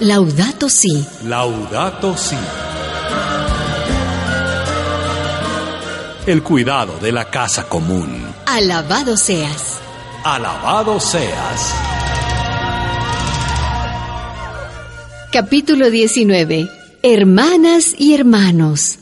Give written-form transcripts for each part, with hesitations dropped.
Laudato Si. Laudato Si. El cuidado de la casa común. Alabado seas. Alabado seas. Capítulo 19. Hermanas y hermanos.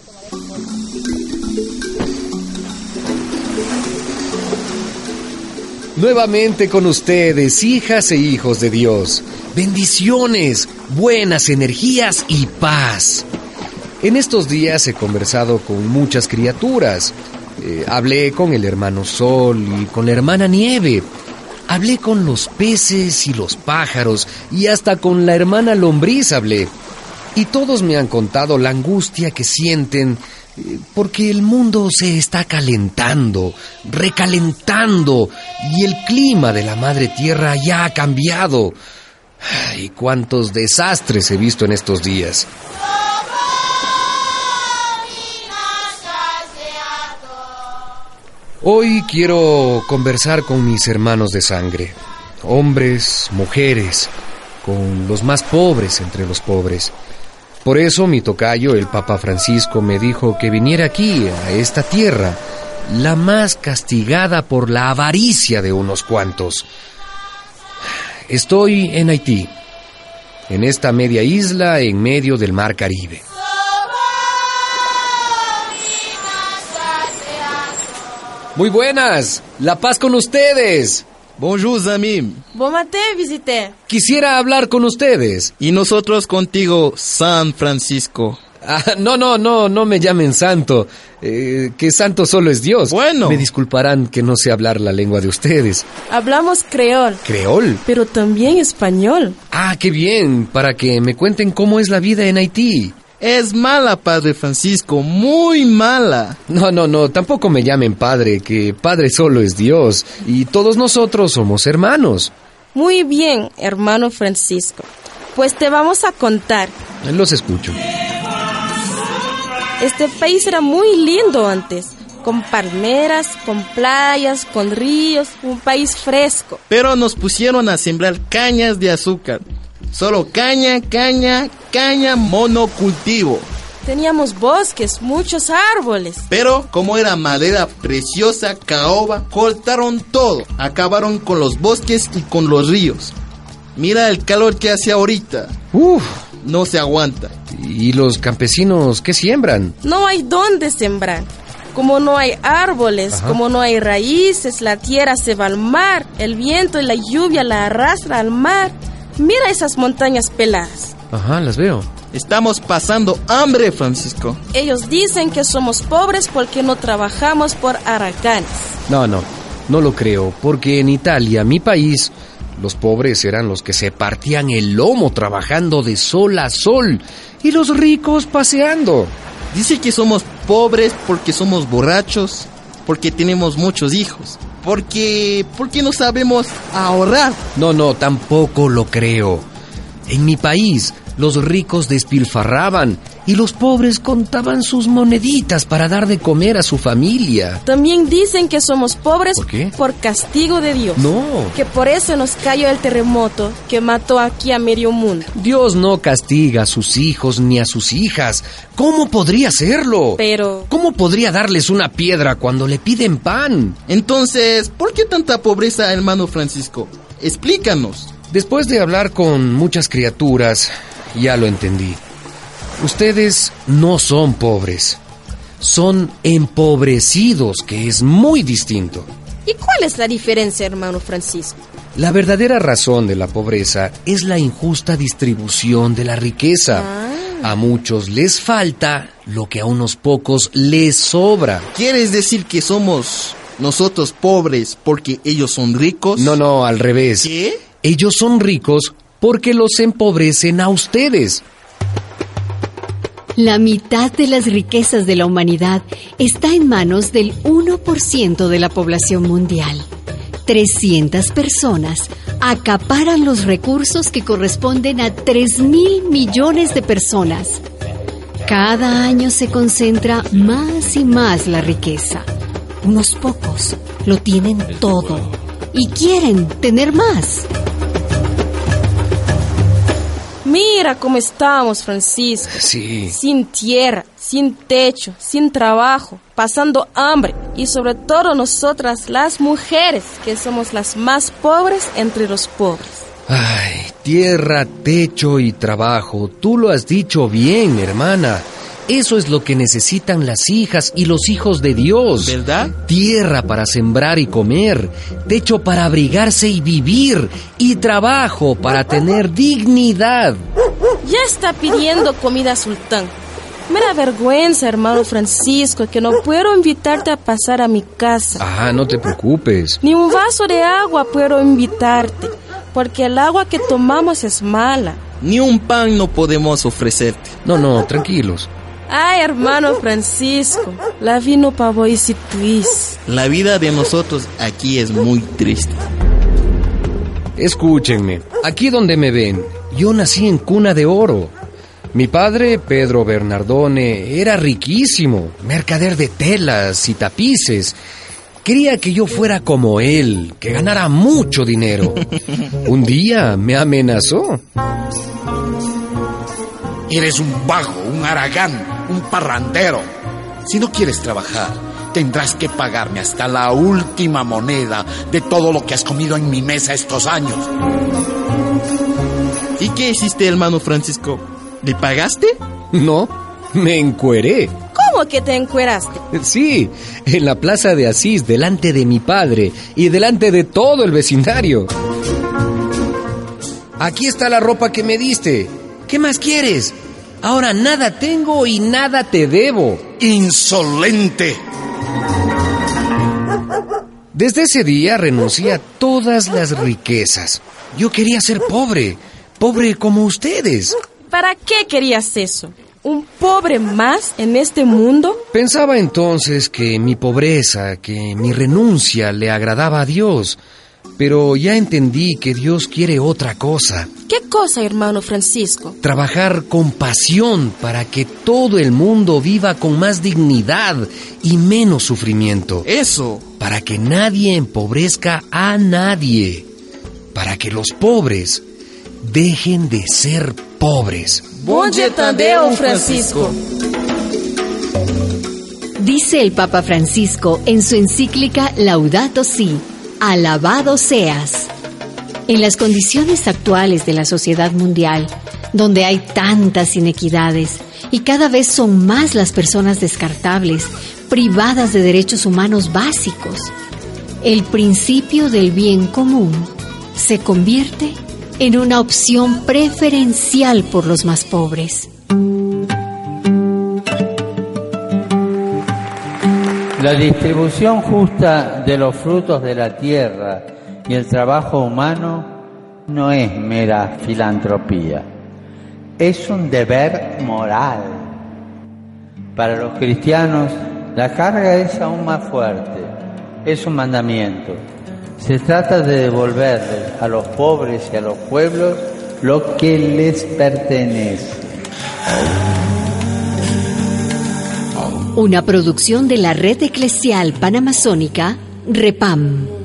Nuevamente con ustedes, hijas e hijos de Dios. Bendiciones, buenas energías y paz. En estos días he conversado con muchas criaturas. Hablé con el hermano Sol y con la hermana Nieve. Hablé con los peces y los pájaros y hasta con la hermana Lombriz hablé. Y todos me han contado la angustia que sienten porque el mundo se está calentando, recalentando y el clima de la madre tierra ya ha cambiado. ¡Ay, cuántos desastres he visto en estos días! Hoy quiero conversar con mis hermanos de sangre, hombres, mujeres, con los más pobres entre los pobres. Por eso mi tocayo, el Papa Francisco, me dijo que viniera aquí, a esta tierra, la más castigada por la avaricia de unos cuantos. Estoy en Haití, en esta media isla en medio del mar Caribe. Muy buenas, la paz con ustedes. Bonjour, amis. Bon matin, visité. Quisiera hablar con ustedes. Y nosotros contigo, San Francisco. No me llamen santo, que santo solo es Dios. Bueno. Me disculparán que no sé hablar la lengua de ustedes. Hablamos creol. ¿Creol? Pero también español. Ah, qué bien, para que me cuenten cómo es la vida en Haití. Es mala, Padre Francisco, muy mala. No, tampoco me llamen padre, que padre solo es Dios, y todos nosotros somos hermanos. Muy bien, hermano Francisco. Pues te vamos a contar. Los escucho. Este país era muy lindo antes, con palmeras, con playas, con ríos, un país fresco. Pero nos pusieron a sembrar cañas de azúcar. Solo caña, monocultivo. Teníamos bosques, muchos árboles. Pero como era madera preciosa, caoba, cortaron todo. Acabaron con los bosques y con los ríos. Mira el calor que hace ahorita. No se aguanta. ¿Y los campesinos qué siembran? No hay dónde sembrar. Como no hay árboles, como no hay raíces, la tierra se va al mar. El viento y la lluvia la arrastra al mar. Mira esas montañas peladas. Las veo. Estamos pasando hambre, Francisco. Ellos dicen que somos pobres porque no trabajamos por huracanes. No lo creo, porque en Italia, mi país, los pobres eran los que se partían el lomo trabajando de sol a sol y los ricos paseando. Dice que somos pobres porque somos borrachos, porque tenemos muchos hijos, porque no sabemos ahorrar. No, tampoco lo creo. En mi país, los ricos despilfarraban y los pobres contaban sus moneditas para dar de comer a su familia. También dicen que somos pobres. ¿Por qué? Por castigo de Dios. No. Que por eso nos cayó el terremoto que mató aquí a medio mundo. Dios no castiga a sus hijos ni a sus hijas. ¿Cómo podría hacerlo? Pero... ¿cómo podría darles una piedra cuando le piden pan? Entonces, ¿por qué tanta pobreza, hermano Francisco? Explícanos. Después de hablar con muchas criaturas, ya lo entendí. Ustedes no son pobres, son empobrecidos, que es muy distinto. ¿Y cuál es la diferencia, hermano Francisco? La verdadera razón de la pobreza es la injusta distribución de la riqueza. A muchos les falta lo que a unos pocos les sobra. ¿Quieres decir que somos nosotros pobres porque ellos son ricos? No, al revés. ¿Qué? Ellos son ricos porque los empobrecen a ustedes. La mitad de las riquezas de la humanidad está en manos del 1% de la población mundial. 300 personas acaparan los recursos que corresponden a 3.000 millones de personas. Cada año se concentra más y más la riqueza. Unos pocos lo tienen todo y quieren tener más. Mira cómo estamos, Francisco. Sí. Sin tierra, sin techo, sin trabajo, pasando hambre. Y sobre todo nosotras, las mujeres, que somos las más pobres entre los pobres. Ay, tierra, techo y trabajo. Tú lo has dicho bien, hermana. Eso es lo que necesitan las hijas y los hijos de Dios. ¿Verdad? Tierra para sembrar y comer, techo para abrigarse y vivir, y trabajo para tener dignidad. Ya está pidiendo comida, Sultán. Me da vergüenza, hermano Francisco, que no puedo invitarte a pasar a mi casa. Ah, no te preocupes. Ni un vaso de agua puedo invitarte, porque el agua que tomamos es mala. Ni un pan no podemos ofrecerte. No, tranquilos. Ay, hermano Francisco, la vida no pavo y si tuis. La vida de nosotros aquí es muy triste. Escúchenme, aquí donde me ven, yo nací en cuna de oro. Mi padre, Pedro Bernardone, era riquísimo, mercader de telas y tapices. Quería que yo fuera como él, que ganara mucho dinero. Un día me amenazó. Eres un vago, un haragán, un parrandero. Si no quieres trabajar, tendrás que pagarme hasta la última moneda de todo lo que has comido en mi mesa estos años. ¿Y qué hiciste, hermano Francisco? ¿Le pagaste? No, me encueré. ¿Cómo que te encueraste? Sí, en la plaza de Asís, delante de mi padre y delante de todo el vecindario. Aquí está la ropa que me diste. ¿Qué más quieres? Ahora nada tengo y nada te debo. ¡Insolente! Desde ese día renuncié a todas las riquezas. Yo quería ser pobre, pobre como ustedes. ¿Para qué querías eso? ¿Un pobre más en este mundo? Pensaba entonces que mi pobreza, que mi renuncia le agradaba a Dios. Pero ya entendí que Dios quiere otra cosa. ¿Qué cosa, hermano Francisco? Trabajar con pasión para que todo el mundo viva con más dignidad y menos sufrimiento. Eso. Para que nadie empobrezca a nadie. Para que los pobres dejen de ser pobres. Bon dia Tadeo, Francisco. Dice el Papa Francisco en su encíclica Laudato Si, alabado seas. En las condiciones actuales de la sociedad mundial, donde hay tantas inequidades y cada vez son más las personas descartables, privadas de derechos humanos básicos, el principio del bien común se convierte en una opción preferencial por los más pobres. La distribución justa de los frutos de la tierra y el trabajo humano no es mera filantropía, es un deber moral. Para los cristianos, la carga es aún más fuerte, es un mandamiento. Se trata de devolverles a los pobres y a los pueblos lo que les pertenece. Una producción de la Red Eclesial Panamazónica, REPAM.